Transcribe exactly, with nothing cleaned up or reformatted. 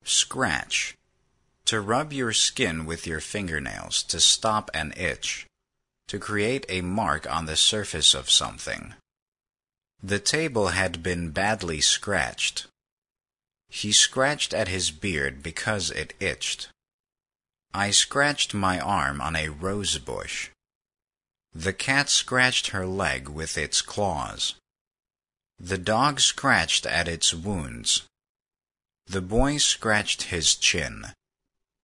Scratch. To rub your skin with your fingernails to stop an itch. To create a mark on the surface of something. The table had been badly scratched. He scratched at his beard because it itched. I scratched my arm on a rose bush. The cat scratched her leg with its claws. The dog scratched at its wounds. The boy scratched his chin.